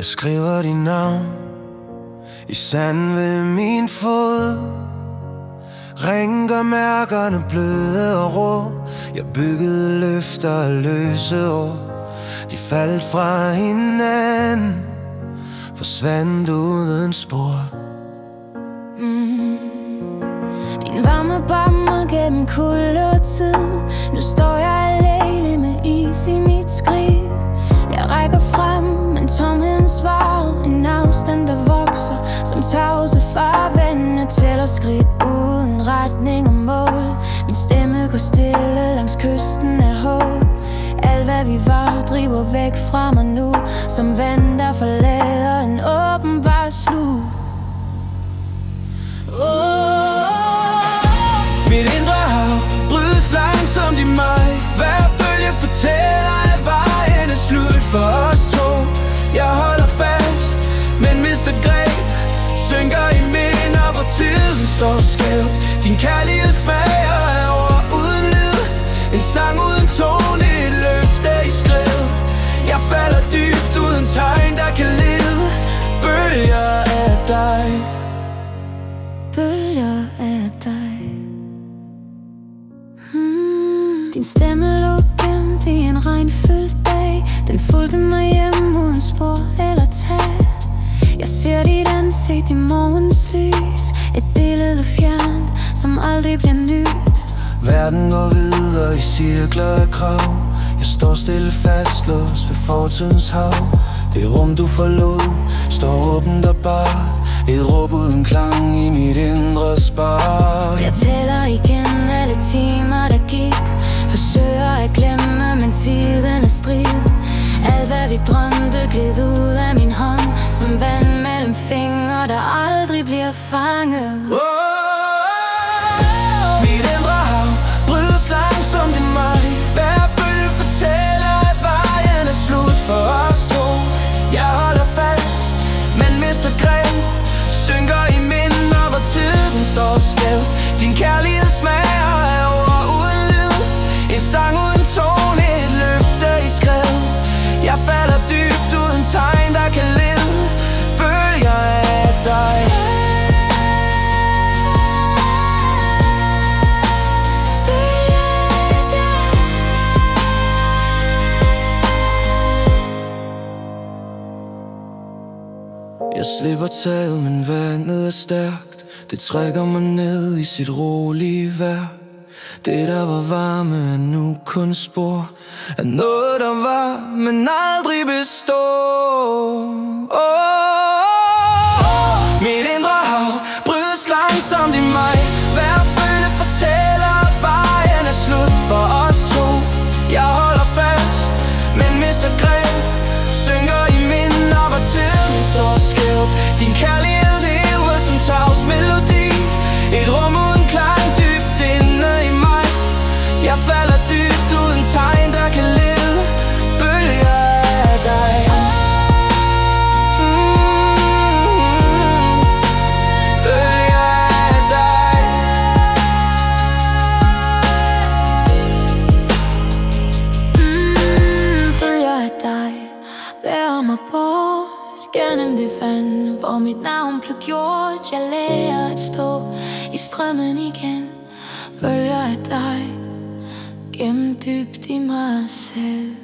Jeg skriver dit navn i sand ved min fod. Ring gør mærkerne bløde og rå. Jeg byggede løfter og løse ord. De faldt fra hinanden, forsvandt uden spor. Din varme bommer gennem kulde og tid. Nu står jeg alene med is i mit skridt. Jeg rækker frem, men tomheden svarer. En afstand der vokser som tavse farvand. Jeg tæller skridt uden retning og mål. Min stemme går stille langs kysten af håb. Alt hvad vi var driver væk fra mig nu, som vand der forlader en åbenbar slut. Mit indre hav brydes langsomt i mig. Hver bølge fortæller, at vejen er slut for os to. Jeg holder fast, men mister greb. Synker i minder, hvor tiden står skævt. Din kærlighed smager af ord uden lyd. En sang uden tone, et løfte i skred. Jeg falder dybt uden tegn, der kan lede. Bølger af dig. Bølger af dig. Din stemme lå gemt i en regnfyldt dag. Den fulgte mig hjem uden spor eller tag. Jeg ser dit ansigt i morgens lys. Et billede fjernt, som aldrig bliver nyt. Verden går videre i cirkler af krav. Jeg står stille fastlåst ved fortidens hav. Det rum du forlod står åbent og bart. Et råb uden klang i mit indre spar. Jeg tæller igen alle timer der gik. Forsøger at glemme, men tiden er strid. Alt hvad vi drømte gled ud af min hånd, som vand mellem fingre, der aldrig bliver fanget. Mit indre hav brydes langsomt i mig. Hver bølge fortæller, at vejen er slut for os to. Jeg holder fast, men mister greb. Synker i minder, hvor tiden står skævt. Din kærlighed smager af ord uden lyd. En sang uden tone, et løfte i skred. Jeg falder dybt uden tegn, der kan lede. Bølger af dig. Jeg slipper taget, men vandet er stærkt. Det trækker mig ned i sit rolige værk. Det der var varme er nu kun spor af noget der var, men aldrig består. Mit indre hav brydes langsomt i mig. Hver bølge fortæller, at vejen er slut for os to. Jeg holder fast, men mister greb. Synker i minder, hvor tiden står skævt. Din kærlighed lever som tavs melodi. Et rum uden klang dybt inde i mig. Jeg falder dybt uden tegn, der kan lede. Bølger af dig. Bølger af dig. Bølger af dig bærer mig bort gennem det vand, hvor mit navn blev gjort. Jeg lærer at stå i strømmen igen. Bølger af dig, gennem dybt i mig selv.